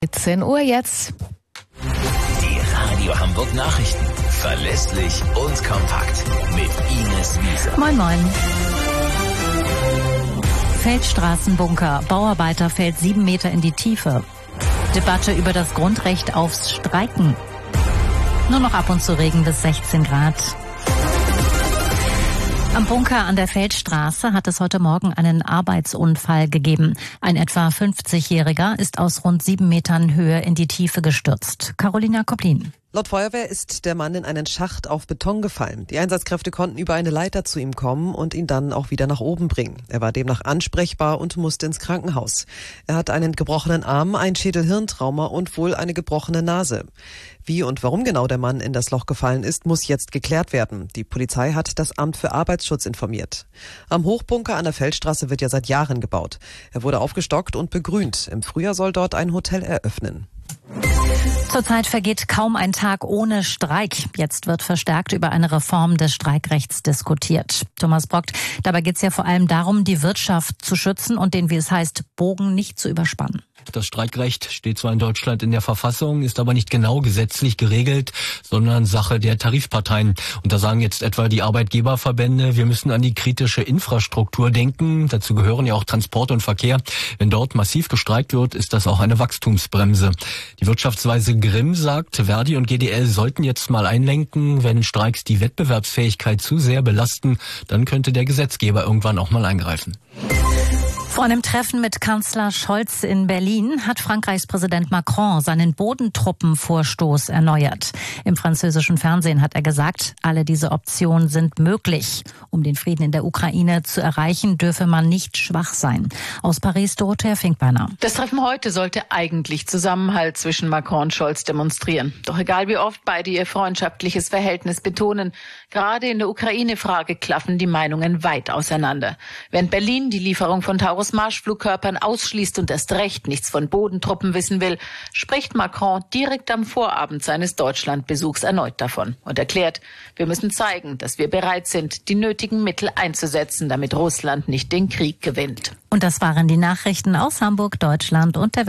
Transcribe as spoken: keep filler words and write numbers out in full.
zehn Uhr jetzt. Die Radio Hamburg Nachrichten. Verlässlich und kompakt. Mit Ines Wiese. Moin, moin. Feldstraßenbunker. Bauarbeiter fällt sieben Meter in die Tiefe. Debatte über das Grundrecht aufs Streiken. Nur noch ab und zu Regen bis sechzehn Grad. Am Bunker an der Feldstraße hat es heute Morgen einen Arbeitsunfall gegeben. Ein etwa fünfzigjähriger ist aus rund sieben Metern Höhe in die Tiefe gestürzt. Carolina Koplin. Laut Feuerwehr ist der Mann in einen Schacht auf Beton gefallen. Die Einsatzkräfte konnten über eine Leiter zu ihm kommen und ihn dann auch wieder nach oben bringen. Er war demnach ansprechbar und musste ins Krankenhaus. Er hat einen gebrochenen Arm, ein Schädel-Hirntrauma und wohl eine gebrochene Nase. Wie und warum genau der Mann in das Loch gefallen ist, muss jetzt geklärt werden. Die Polizei hat das Amt für Arbeitsschutz informiert. Am Hochbunker an der Feldstraße wird ja seit Jahren gebaut. Er wurde aufgestockt und begrünt. Im Frühjahr soll dort ein Hotel eröffnen. Zurzeit vergeht kaum ein Tag ohne Streik. Jetzt wird verstärkt über eine Reform des Streikrechts diskutiert. Thomas Brockt, dabei geht es ja vor allem darum, die Wirtschaft zu schützen und den, wie es heißt, Bogen nicht zu überspannen. Das Streikrecht steht zwar in Deutschland in der Verfassung, ist aber nicht genau gesetzlich geregelt, sondern Sache der Tarifparteien. Und da sagen jetzt etwa die Arbeitgeberverbände, wir müssen an die kritische Infrastruktur denken. Dazu gehören ja auch Transport und Verkehr. Wenn dort massiv gestreikt wird, ist das auch eine Wachstumsbremse. Die Wirtschaftsweise Grimm sagt, Verdi und G D L sollten jetzt mal einlenken. Wenn Streiks die Wettbewerbsfähigkeit zu sehr belasten, dann könnte der Gesetzgeber irgendwann auch mal eingreifen. Vor einem Treffen mit Kanzler Scholz in Berlin hat Frankreichs Präsident Macron seinen Bodentruppenvorstoß erneuert. Im französischen Fernsehen hat er gesagt, alle diese Optionen sind möglich. Um den Frieden in der Ukraine zu erreichen, dürfe man nicht schwach sein. Aus Paris, Dorothea Finkbeiner. Das Treffen heute sollte eigentlich Zusammenhalt zwischen Macron und Scholz demonstrieren. Doch egal wie oft beide ihr freundschaftliches Verhältnis betonen, gerade in der Ukraine-Frage klaffen die Meinungen weit auseinander. Während Berlin die Lieferung von Taurus Marschflugkörpern ausschließt und erst recht nichts von Bodentruppen wissen will, spricht Macron direkt am Vorabend seines Deutschlandbesuchs erneut davon und erklärt, wir müssen zeigen, dass wir bereit sind, die nötigen Mittel einzusetzen, damit Russland nicht den Krieg gewinnt. Und das waren die Nachrichten aus Hamburg, Deutschland und der Welt.